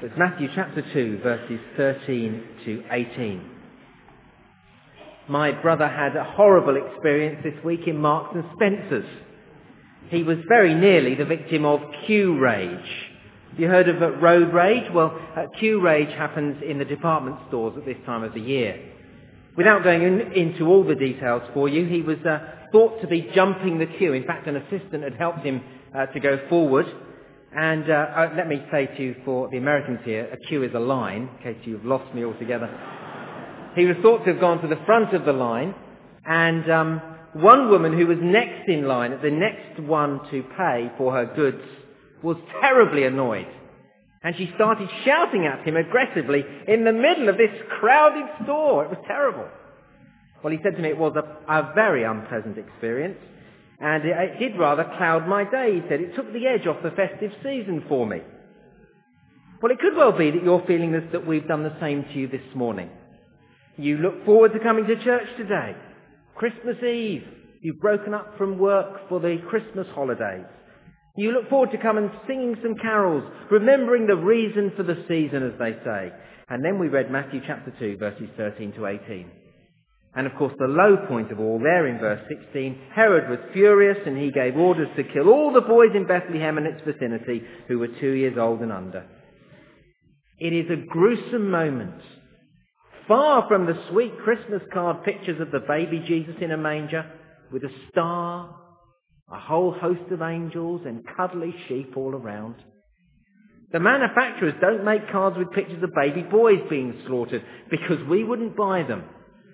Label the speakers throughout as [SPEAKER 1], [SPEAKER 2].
[SPEAKER 1] It's Matthew chapter 2, verses 13 to 18. My brother had a horrible experience this week in Marks and Spencer's. He was very nearly the victim of queue rage. Have you heard of road rage? Well, queue rage happens in the department stores at this time of the year. Without going into all the details for you, he was thought to be jumping the queue. In fact, an assistant had helped him to go forward. And let me say to you, for the Americans here, a queue is a line, in case you've lost me altogether. He was thought to have gone to the front of the line, and one woman who was next in line, the next one to pay for her goods, was terribly annoyed. And she started shouting at him aggressively in the middle of this crowded store. It was terrible. Well, he said to me it was a very unpleasant experience. And it did rather cloud my day, he said. It took the edge off the festive season for me. Well, it could well be that you're feeling this, that we've done the same to you this morning. You look forward to coming to church today. Christmas Eve. You've broken up from work for the Christmas holidays. You look forward to come and singing some carols, remembering the reason for the season, as they say. And then we read Matthew chapter 2, verses 13 to 18. And of course the low point of all there in verse 16, Herod was furious and he gave orders to kill all the boys in Bethlehem and its vicinity who were 2 years old and under. It is a gruesome moment. Far from the sweet Christmas card pictures of the baby Jesus in a manger with a star, a whole host of angels and cuddly sheep all around. The manufacturers don't make cards with pictures of baby boys being slaughtered because we wouldn't buy them.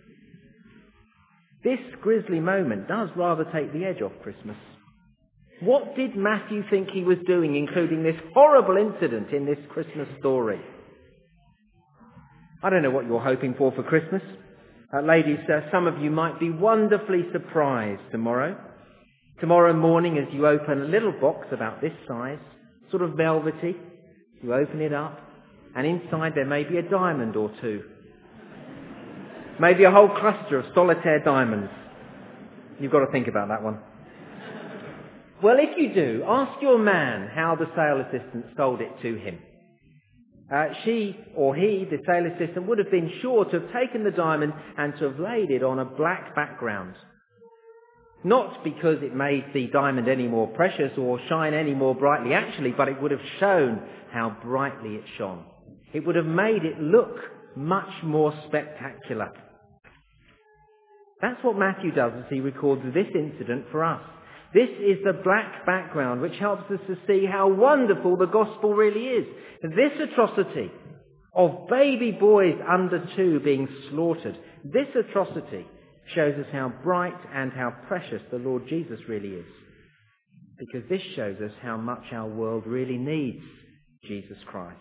[SPEAKER 1] This grisly moment does rather take the edge off Christmas. What did Matthew think he was doing, including this horrible incident in this Christmas story? I don't know what you're hoping for Christmas. Ladies, some of you might be wonderfully surprised tomorrow. Tomorrow morning as you open a little box about this size, sort of velvety, you open it up, and inside there may be a diamond or two. Maybe a whole cluster of solitaire diamonds. You've got to think about that one. Well, if you do, ask your man how the sale assistant sold it to him. She or he, the sale assistant, would have been sure to have taken the diamond and to have laid it on a black background. Not because it made the diamond any more precious or shine any more brightly actually, but it would have shown how brightly it shone. It would have made it look much more spectacular. That's what Matthew does as he records this incident for us. This is the black background which helps us to see how wonderful the gospel really is. This atrocity of baby boys under 2 being slaughtered, this atrocity shows us how bright and how precious the Lord Jesus really is. Because this shows us how much our world really needs Jesus Christ.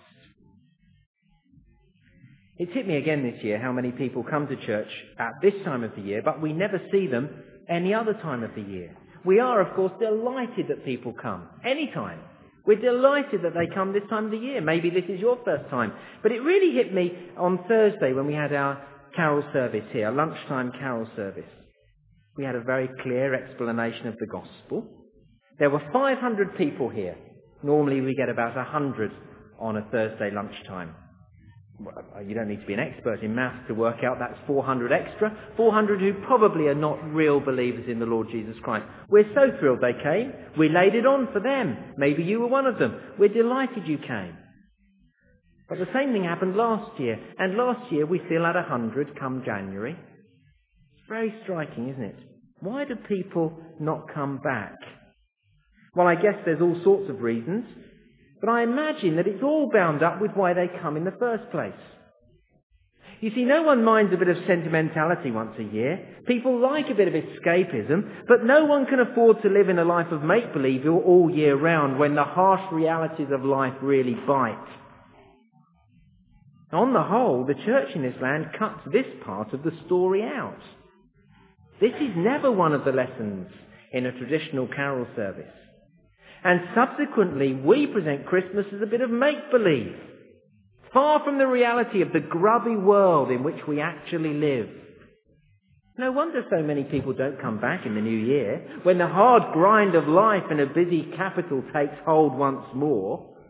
[SPEAKER 1] It's hit me again this year how many people come to church at this time of the year, but we never see them any other time of the year. We are, of course, delighted that people come, any time. We're delighted that they come this time of the year. Maybe this is your first time. But it really hit me on Thursday when we had our carol service here, lunchtime carol service. We had a very clear explanation of the gospel. There were 500 people here. Normally we get about 100 on a Thursday lunchtime. You don't need to be an expert in maths to work out that's 400 extra. 400 who probably are not real believers in the Lord Jesus Christ. We're so thrilled they came. We laid it on for them. Maybe you were one of them. We're delighted you came. But the same thing happened last year. And last year we still had 100 come January. It's very striking, isn't it? Why do people not come back? Well, I guess there's all sorts of reasons. But I imagine that it's all bound up with why they come in the first place. You see, no one minds a bit of sentimentality once a year. People like a bit of escapism, but no one can afford to live in a life of make-believe all year round when the harsh realities of life really bite. On the whole, the church in this land cuts this part of the story out. This is never one of the lessons in a traditional carol service. And subsequently, we present Christmas as a bit of make-believe, far from the reality of the grubby world in which we actually live. No wonder so many people don't come back in the new year, when the hard grind of life in a busy capital takes hold once more.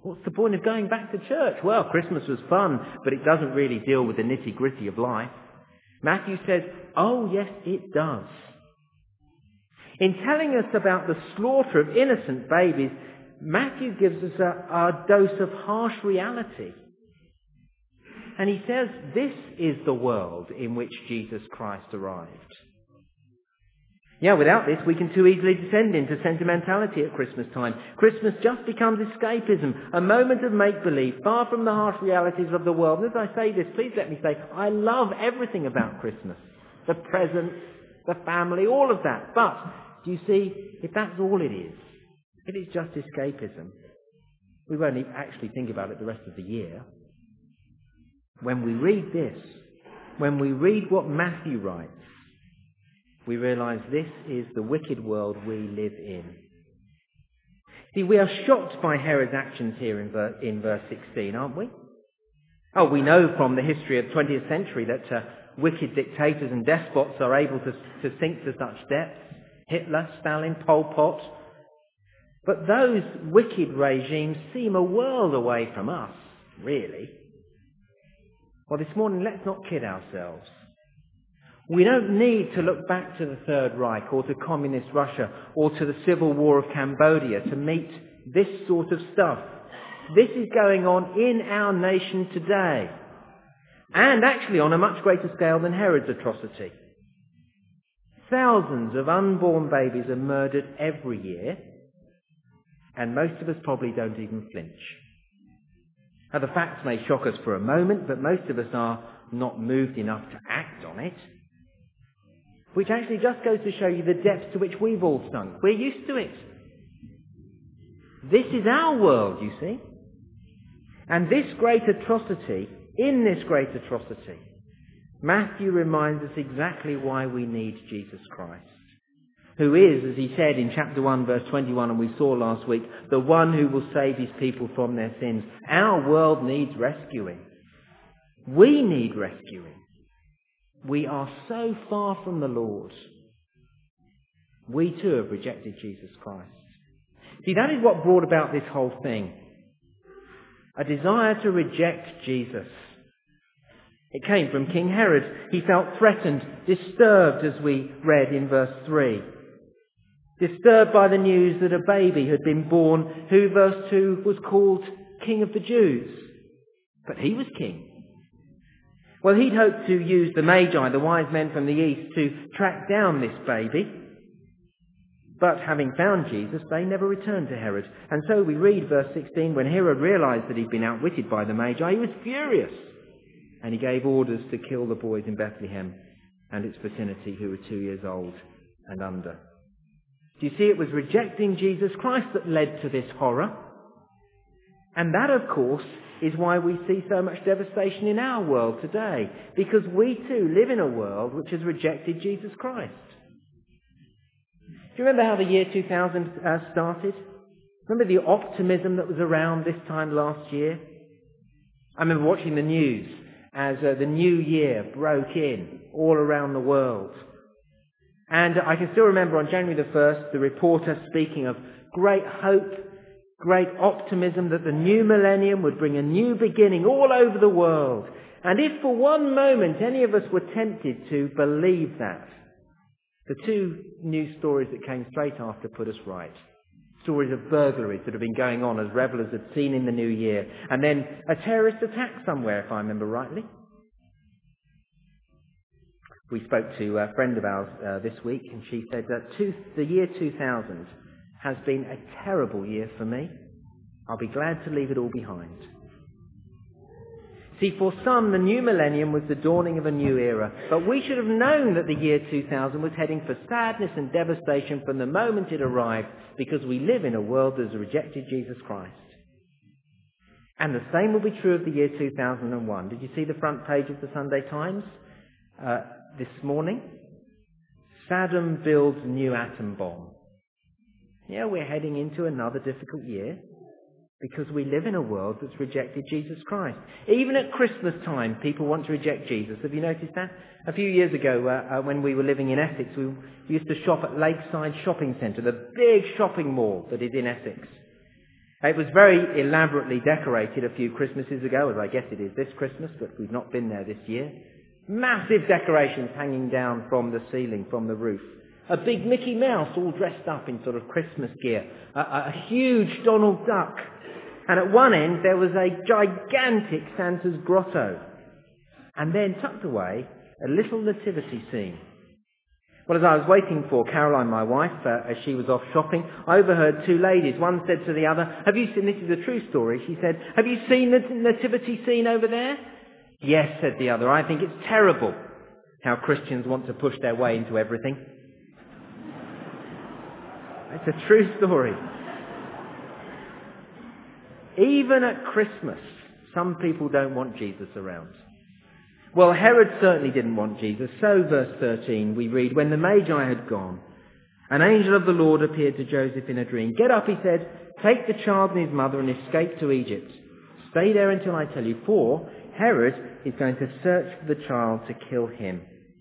[SPEAKER 1] What's the point of going back to church? Well, Christmas was fun, but it doesn't really deal with the nitty-gritty of life. Matthew says, oh yes, it does. In telling us about the slaughter of innocent babies, Matthew gives us a dose of harsh reality. And he says this is the world in which Jesus Christ arrived. Yeah, without this, we can too easily descend into sentimentality at Christmas time. Christmas just becomes escapism, a moment of make-believe, far from the harsh realities of the world. And as I say this, please let me say, I love everything about Christmas. The presents, the family, all of that. But, do you see, if that's all it is, if it's just escapism, we won't actually think about it the rest of the year. When we read this, when we read what Matthew writes, we realise this is the wicked world we live in. See, we are shocked by Herod's actions here in verse 16, aren't we? Oh, we know from the history of the 20th century that wicked dictators and despots are able to sink to such depths. Hitler, Stalin, Pol Pot. But those wicked regimes seem a world away from us, really. Well, this morning, let's not kid ourselves. We don't need to look back to the Third Reich or to communist Russia or to the civil war of Cambodia to meet this sort of stuff. This is going on in our nation today. And actually on a much greater scale than Herod's atrocity. Thousands of unborn babies are murdered every year, and most of us probably don't even flinch. Now, the facts may shock us for a moment, but most of us are not moved enough to act on it. Which actually just goes to show you the depths to which we've all sunk. We're used to it. This is our world, you see. And this great atrocity, in this great atrocity, Matthew reminds us exactly why we need Jesus Christ, who is, as he said in chapter 1, verse 21, and we saw last week, the one who will save his people from their sins. Our world needs rescuing. We need rescuing. We are so far from the Lord. We too have rejected Jesus Christ. See, that is what brought about this whole thing. A desire to reject Jesus. It came from King Herod. He felt threatened, disturbed, as we read in verse 3. Disturbed by the news that a baby had been born who, verse 2, was called King of the Jews. But he was king. Well, he'd hoped to use the Magi, the wise men from the east, to track down this baby. But having found Jesus, they never returned to Herod. And so we read verse 16, when Herod realised that he'd been outwitted by the Magi, he was furious. And he gave orders to kill the boys in Bethlehem and its vicinity who were 2 years old and under. Do you see, it was rejecting Jesus Christ that led to this horror. And that, of course, is why we see so much devastation in our world today. Because we too live in a world which has rejected Jesus Christ. Do you remember how the year 2000 started? Remember the optimism that was around this time last year? I remember watching the news as the new year broke in all around the world. And I can still remember on January the 1st, the reporter speaking of great hope, great optimism that the new millennium would bring a new beginning all over the world. And if for one moment any of us were tempted to believe that, the two news stories that came straight after put us right. Stories of burglaries that have been going on as revellers had seen in the new year. And then a terrorist attack somewhere, if I remember rightly. We spoke to a friend of ours this week, and she said that the year 2000 has been a terrible year for me. I'll be glad to leave it all behind. See, for some, the new millennium was the dawning of a new era, but we should have known that the year 2000 was heading for sadness and devastation from the moment it arrived, because we live in a world that has rejected Jesus Christ. And the same will be true of the year 2001. Did you see the front page of the Sunday Times this morning? Saddam builds new atom bomb. Yeah, we're heading into another difficult year because we live in a world that's rejected Jesus Christ. Even at Christmas time, people want to reject Jesus. Have you noticed that? A few years ago, when we were living in Essex, we used to shop at Lakeside Shopping Centre, the big shopping mall that is in Essex. It was very elaborately decorated a few Christmases ago, as I guess it is this Christmas, but we've not been there this year. Massive decorations hanging down from the ceiling, from the roof. A big Mickey Mouse all dressed up in sort of Christmas gear. A huge Donald Duck. And at one end there was a gigantic Santa's grotto. And then tucked away, a little nativity scene. Well, as I was waiting for Caroline, my wife, as she was off shopping, I overheard two ladies. One said to the other, "Have you seen," this is a true story, she said, "have you seen the nativity scene over there?" "Yes," said the other, "I think it's terrible how Christians want to push their way into everything." It's a true story. Even at Christmas, some people don't want Jesus around. Well, Herod certainly didn't want Jesus. So, verse 13, we read, "When the Magi had gone, an angel of the Lord appeared to Joseph in a dream. 'Get up,' he said, 'take the child and his mother and escape to Egypt. Stay there until I tell you, for Herod is going to search for the child to kill him.'"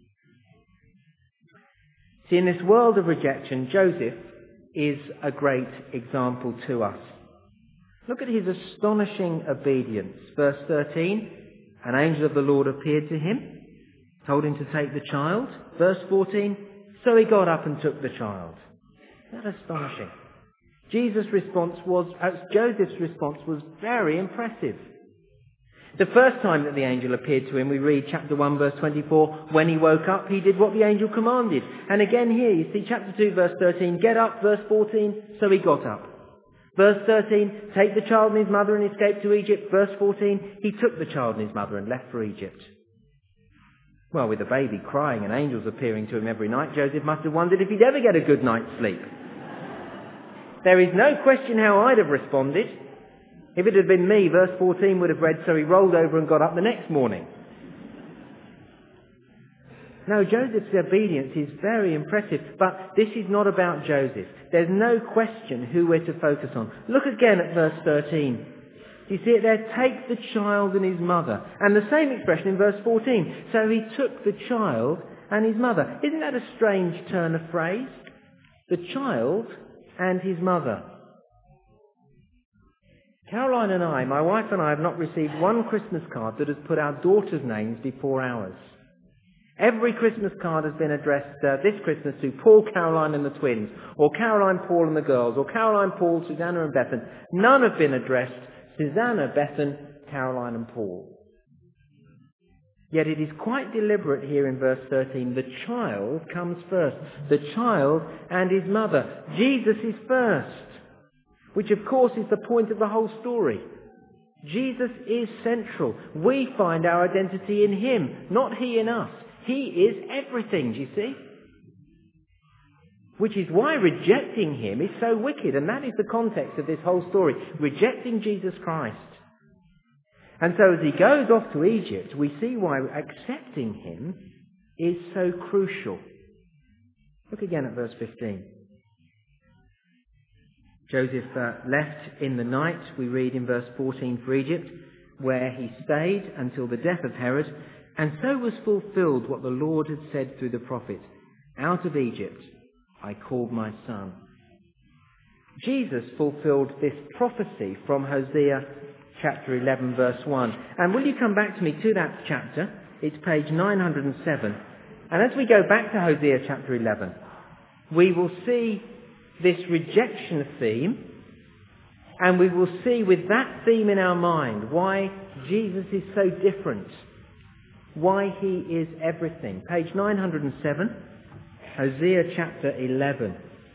[SPEAKER 1] See, in this world of rejection, Joseph is a great example to us. Look at his astonishing obedience. Verse 13, "An angel of the Lord appeared to him, told him to take the child." Verse 14, "So he got up and took the child." Isn't that astonishing? Joseph's response was very impressive. The first time that the angel appeared to him, we read chapter 1, verse 24, "When he woke up, he did what the angel commanded." And again here, you see chapter 2, verse 13, "Get up," verse 14, "So he got up." Verse 13, "Take the child and his mother and escape to Egypt." Verse 14, "He took the child and his mother and left for Egypt." Well, with the baby crying and angels appearing to him every night, Joseph must have wondered if he'd ever get a good night's sleep. There is no question how I'd have responded. If it had been me, verse 14 would have read, "So he rolled over and got up the next morning." No, Joseph's obedience is very impressive, but this is not about Joseph. There's no question who we're to focus on. Look again at verse 13. Do you see it there? "Take the child and his mother." And the same expression in verse 14. "So he took the child and his mother." Isn't that a strange turn of phrase? The child and his mother. Caroline and I, my wife and I, have not received one Christmas card that has put our daughters' names before ours. Every Christmas card has been addressed this Christmas to Paul, Caroline and the twins, or Caroline, Paul and the girls, or Caroline, Paul, Susanna and Bethan. None have been addressed Susanna, Bethan, Caroline and Paul. Yet it is quite deliberate here in verse 13. The child comes first. The child and his mother. Jesus is first, which of course is the point of the whole story. Jesus is central. We find our identity in him, not he in us. He is everything, do you see? Which is why rejecting him is so wicked, and that is the context of this whole story. Rejecting Jesus Christ. And so as he goes off to Egypt, we see why accepting him is so crucial. Look again at verse 15. Joseph left in the night, we read in verse 14, for Egypt, where he stayed until the death of Herod. And so was fulfilled what the Lord had said through the prophet, "Out of Egypt I called my son." Jesus fulfilled this prophecy from Hosea chapter 11 verse 1. And will you come back to me to that chapter? It's page 907. And as we go back to Hosea chapter 11, we will see this rejection theme, and we will see with that theme in our mind why Jesus is so different. Why he is everything. Page 907, Hosea chapter 11.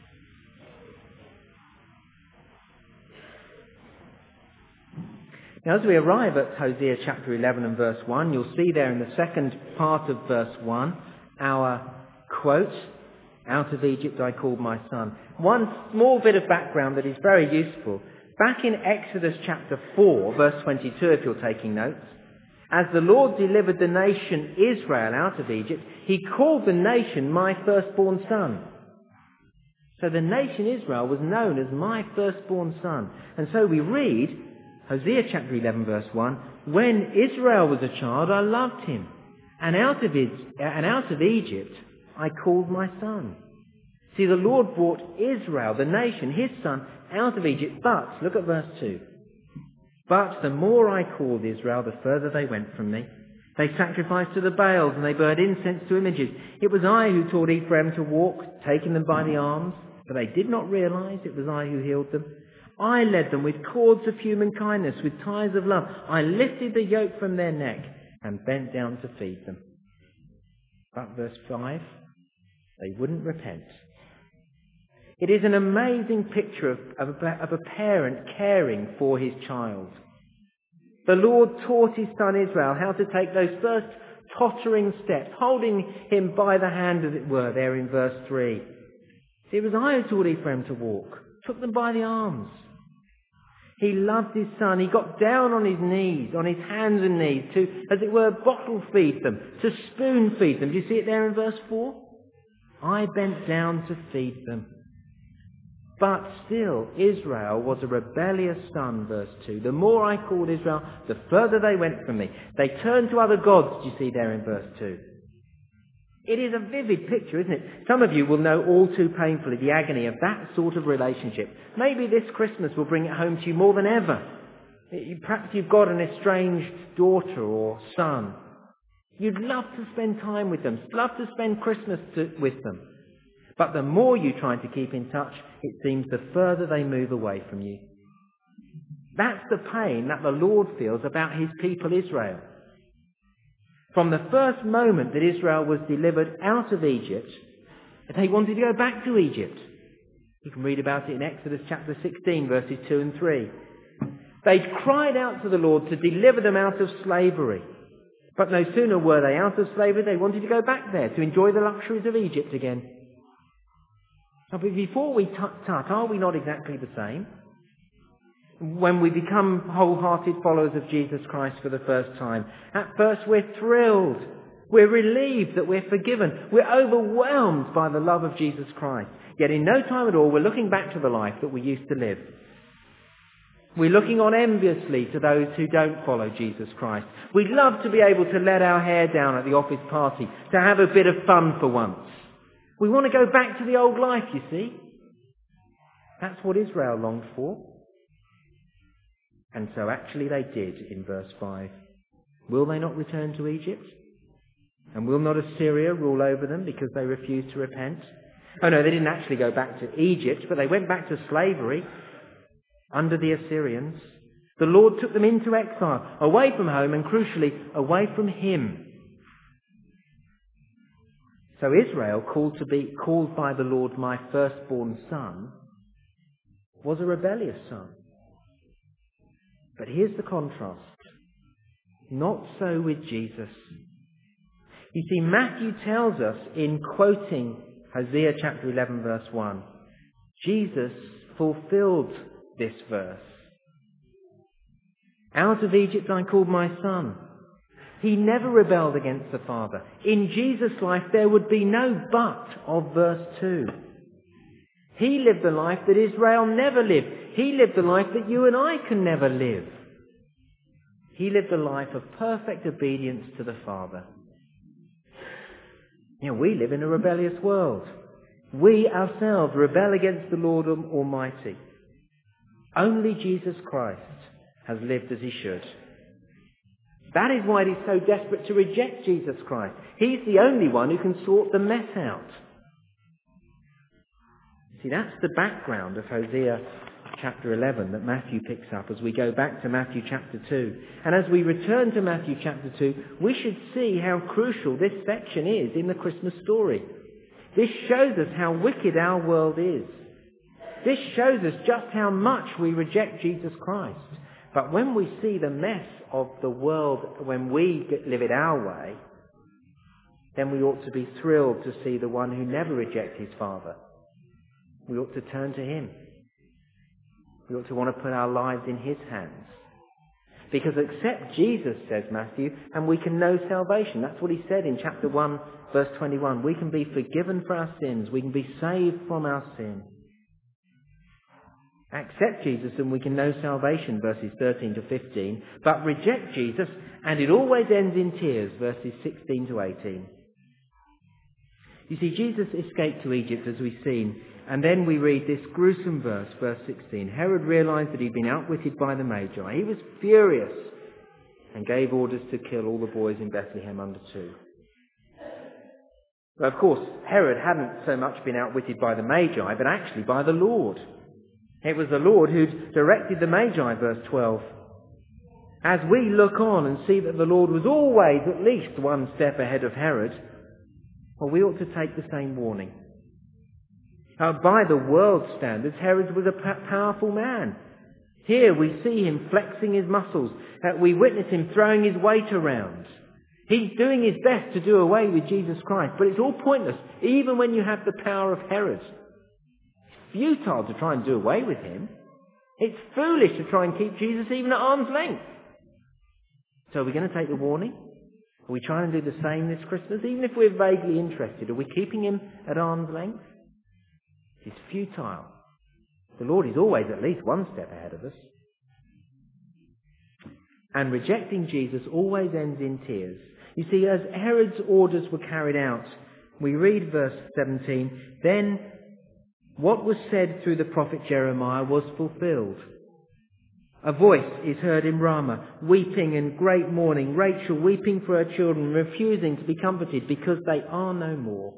[SPEAKER 1] Now as we arrive at Hosea chapter 11 and verse 1, you'll see there in the second part of verse 1, our quote, "Out of Egypt I called my son." One small bit of background that is very useful. Back in Exodus chapter 4, verse 22, if you're taking notes, as the Lord delivered the nation Israel out of Egypt, he called the nation my firstborn son. So the nation Israel was known as my firstborn son. And so we read, Hosea chapter 11 verse 1, "When Israel was a child, I loved him, and out of Egypt I called my son." See, the Lord brought Israel, the nation, his son, out of Egypt. But, look at verse 2. But the more I called Israel, the further they went from me. They sacrificed to the Baals and they burned incense to images. It was I who taught Ephraim to walk, taking them by the arms, but they did not realize it was I who healed them. I led them with cords of human kindness, with ties of love. I lifted the yoke from their neck and bent down to feed them. But verse 5, they wouldn't repent. It is an amazing picture of a parent caring for his child. The Lord taught his son Israel how to take those first tottering steps, holding him by the hand, as it were, there in verse 3. It was I who taught Ephraim to walk, took them by the arms. He loved his son. He got down on his knees, on his hands and knees, to, as it were, bottle feed them, to spoon feed them. Do you see it there in verse 4? I bent down to feed them. But still, Israel was a rebellious son, verse 2. The more I called Israel, the further they went from me. They turned to other gods, do you see there in verse 2? It is a vivid picture, isn't it? Some of you will know all too painfully the agony of that sort of relationship. Maybe this Christmas will bring it home to you more than ever. Perhaps you've got an estranged daughter or son. You'd love to spend time with them, love to spend Christmas with them. But the more you try to keep in touch, it seems the further they move away from you. That's the pain that the Lord feels about his people Israel. From the first moment that Israel was delivered out of Egypt, they wanted to go back to Egypt. You can read about it in Exodus chapter 16, verses 2 and 3. They'd cried out to the Lord to deliver them out of slavery. But no sooner were they out of slavery, they wanted to go back there to enjoy the luxuries of Egypt again. But before we tut, are we not exactly the same? When we become wholehearted followers of Jesus Christ for the first time, at first we're thrilled. We're relieved that we're forgiven. We're overwhelmed by the love of Jesus Christ. Yet in no time at all, we're looking back to the life that we used to live. We're looking on enviously to those who don't follow Jesus Christ. We'd love to be able to let our hair down at the office party, to have a bit of fun for once. We want to go back to the old life, you see. That's what Israel longed for. And so actually they did in verse 5. Will they not return to Egypt? And will not Assyria rule over them because they refused to repent? Oh no, they didn't actually go back to Egypt, but they went back to slavery under the Assyrians. The Lord took them into exile, away from home and crucially, away from him. So Israel, called to be called by the Lord my firstborn son, was a rebellious son. But here's the contrast. Not so with Jesus. You see, Matthew tells us in quoting Hosea chapter 11 verse 1, Jesus fulfilled this verse. Out of Egypt I called my son. He never rebelled against the Father. In Jesus' life there would be no but of verse 2. He lived the life that Israel never lived. He lived the life that you and I can never live. He lived a life of perfect obedience to the Father. You know, we live in a rebellious world. We ourselves rebel against the Lord Almighty. Only Jesus Christ has lived as he should. That is why it is so desperate to reject Jesus Christ. He's the only one who can sort the mess out. See, that's the background of Hosea chapter 11 that Matthew picks up as we go back to Matthew chapter 2. And as we return to Matthew chapter 2, we should see how crucial this section is in the Christmas story. This shows us how wicked our world is. This shows us just how much we reject Jesus Christ. But when we see the mess of the world, when we live it our way, then we ought to be thrilled to see the one who never rejected his Father. We ought to turn to him. We ought to want to put our lives in his hands. Because accept Jesus, says Matthew, and we can know salvation. That's what he said in chapter 1, verse 21. We can be forgiven for our sins. We can be saved from our sin. Accept Jesus and we can know salvation, verses 13 to 15. But reject Jesus and it always ends in tears, verses 16 to 18. You see, Jesus escaped to Egypt, as we've seen, and then we read this gruesome verse, verse 16. Herod realised that he'd been outwitted by the Magi. He was furious and gave orders to kill all the boys in Bethlehem under 2. But of course, Herod hadn't so much been outwitted by the Magi, but actually by the Lord. It was the Lord who'd directed the Magi, verse 12. As we look on and see that the Lord was always at least one step ahead of Herod, well, we ought to take the same warning. By the world's standards, Herod was a powerful man. Here we see him flexing his muscles. We witness him throwing his weight around. He's doing his best to do away with Jesus Christ, but it's all pointless, even when you have the power of Herod. It's futile to try and do away with him. It's foolish to try and keep Jesus even at arm's length. So are we going to take the warning? Are we trying to do the same this Christmas? Even if we're vaguely interested, are we keeping him at arm's length? It's futile. The Lord is always at least one step ahead of us. And rejecting Jesus always ends in tears. You see, as Herod's orders were carried out, we read verse 17, then what was said through the prophet Jeremiah was fulfilled. A voice is heard in Ramah, weeping and great mourning, Rachel weeping for her children, refusing to be comforted because they are no more.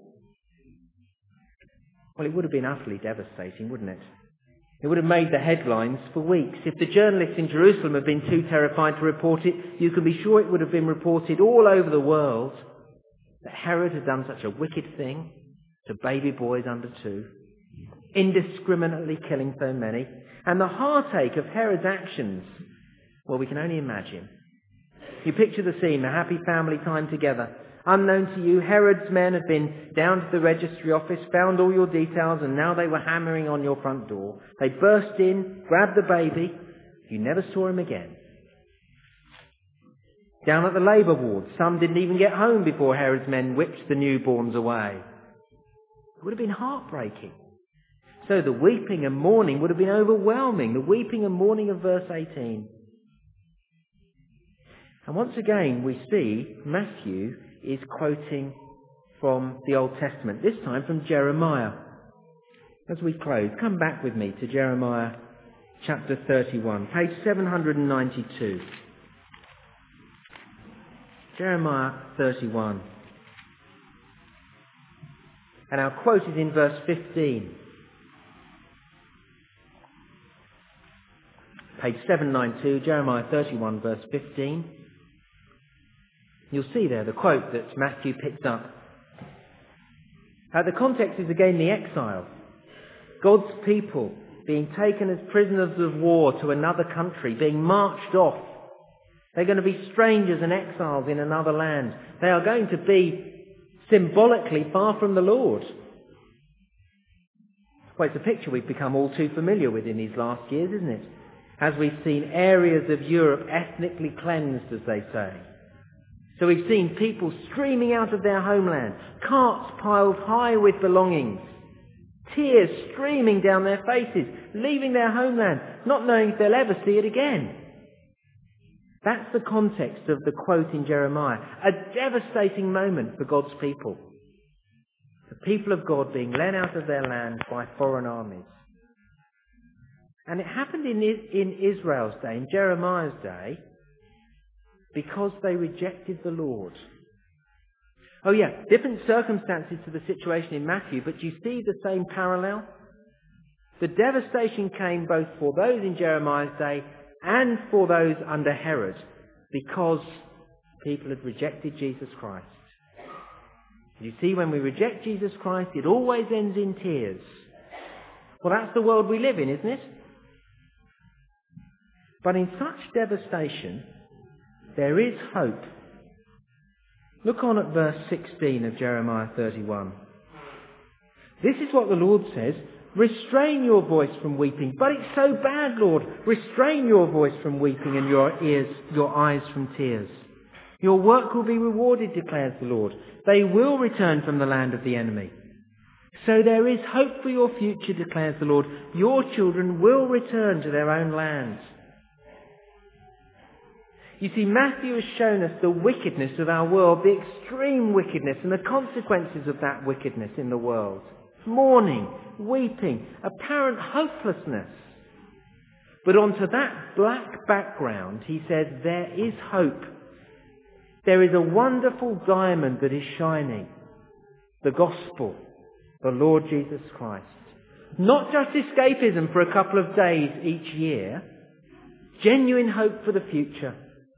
[SPEAKER 1] Well, it would have been utterly devastating, wouldn't it? It would have made the headlines for weeks. If the journalists in Jerusalem had been too terrified to report it, you can be sure it would have been reported all over the world that Herod had done such a wicked thing to baby boys under 2, indiscriminately killing so many. And the heartache of Herod's actions, well, we can only imagine. You picture the scene, a happy family time together. Unknown to you, Herod's men have been down to the registry office, found all your details, and now they were hammering on your front door. They burst in, grabbed the baby. You never saw him again. Down at the labour ward, some didn't even get home before Herod's men whipped the newborns away. It would have been heartbreaking. So the weeping and mourning would have been overwhelming, the weeping and mourning of verse 18. And once again we see Matthew is quoting from the Old Testament, this time from Jeremiah. As we close, come back with me to Jeremiah chapter 31, page 792. Jeremiah 31. And our quote is in verse 15. Page 792, Jeremiah 31, verse 15. You'll see there the quote that Matthew picked up. The context is again the exile. God's people being taken as prisoners of war to another country, being marched off. They're going to be strangers and exiles in another land. They are going to be symbolically far from the Lord. Well, it's a picture we've become all too familiar with in these last years, isn't it? As we've seen areas of Europe ethnically cleansed, as they say. So we've seen people streaming out of their homeland, carts piled high with belongings, tears streaming down their faces, leaving their homeland, not knowing if they'll ever see it again. That's the context of the quote in Jeremiah, a devastating moment for God's people. The people of God being led out of their land by foreign armies. And it happened in Israel's day, in Jeremiah's day, because they rejected the Lord. Oh yeah, different circumstances to the situation in Matthew, but you see the same parallel? The devastation came both for those in Jeremiah's day and for those under Herod, because people had rejected Jesus Christ. You see, when we reject Jesus Christ, it always ends in tears. Well, that's the world we live in, isn't it? But in such devastation, there is hope. Look on at verse 16 of Jeremiah 31. This is what the Lord says, restrain your voice from weeping. But it's so bad, Lord. Restrain your voice from weeping and your eyes from tears. Your work will be rewarded, declares the Lord. They will return from the land of the enemy. So there is hope for your future, declares the Lord. Your children will return to their own lands. You see, Matthew has shown us the wickedness of our world, the extreme wickedness and the consequences of that wickedness in the world. Mourning, weeping, apparent hopelessness. But onto that black background, he says, there is hope. There is a wonderful diamond that is shining. The gospel, the Lord Jesus Christ. Not just escapism for a couple of days each year. Genuine hope for the future.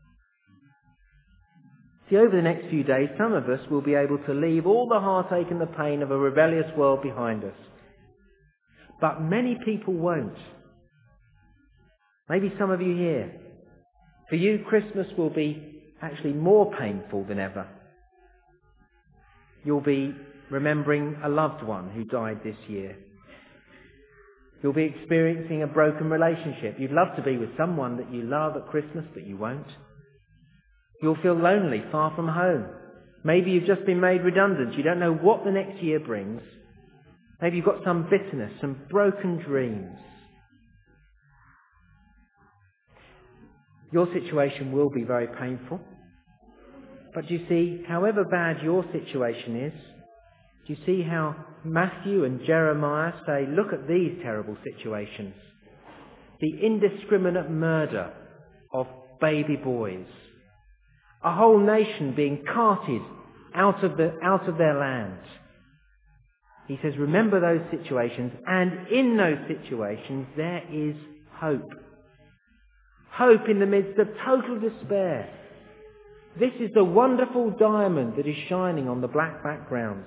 [SPEAKER 1] See, over the next few days, some of us will be able to leave all the heartache and the pain of a rebellious world behind us. But many people won't. Maybe some of you here. For you, Christmas will be actually more painful than ever. You'll be remembering a loved one who died this year. You'll be experiencing a broken relationship. You'd love to be with someone that you love at Christmas, but you won't. You'll feel lonely, far from home. Maybe you've just been made redundant. You don't know what the next year brings. Maybe you've got some bitterness, some broken dreams. Your situation will be very painful. But you see, however bad your situation is, do you see how Matthew and Jeremiah say, look at these terrible situations. The indiscriminate murder of baby boys. A whole nation being carted out of their land. He says, remember those situations, and in those situations there is hope. Hope in the midst of total despair. This is the wonderful diamond that is shining on the black background.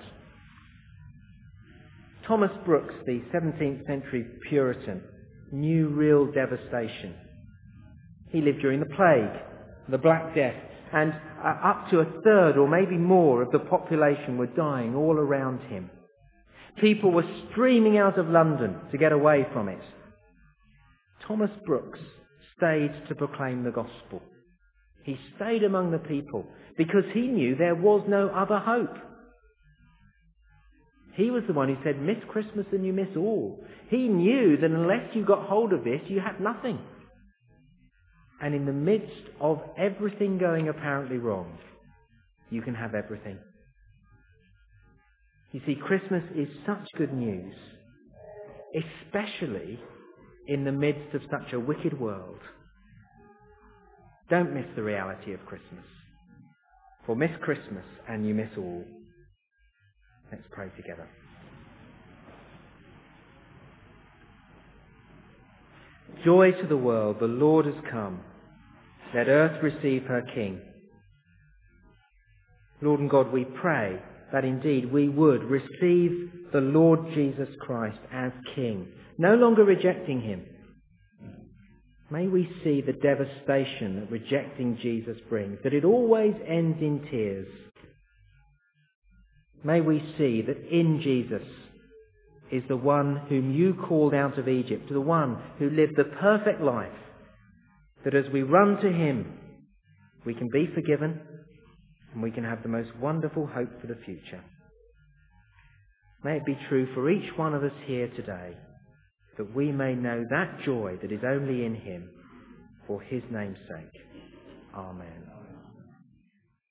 [SPEAKER 1] Thomas Brooks, the 17th century Puritan, knew real devastation. He lived during the plague, the Black Death, and up to a third or maybe more of the population were dying all around him. People were streaming out of London to get away from it. Thomas Brooks stayed to proclaim the gospel. He stayed among the people because he knew there was no other hope. He was the one who said, miss Christmas and you miss all. He knew that unless you got hold of this, you had nothing. And in the midst of everything going apparently wrong, you can have everything. You see, Christmas is such good news, especially in the midst of such a wicked world. Don't miss the reality of Christmas. For miss Christmas and you miss all. Let's pray together. Joy to the world, the Lord has come. Let earth receive her King. Lord and God, we pray that indeed we would receive the Lord Jesus Christ as King, no longer rejecting him. May we see the devastation that rejecting Jesus brings, that it always ends in tears. May we see that in Jesus is the one whom you called out of Egypt, the one who lived the perfect life, that as we run to him, we can be forgiven and we can have the most wonderful hope for the future. May it be true for each one of us here today, that we may know that joy that is only in him, for his name's sake. Amen.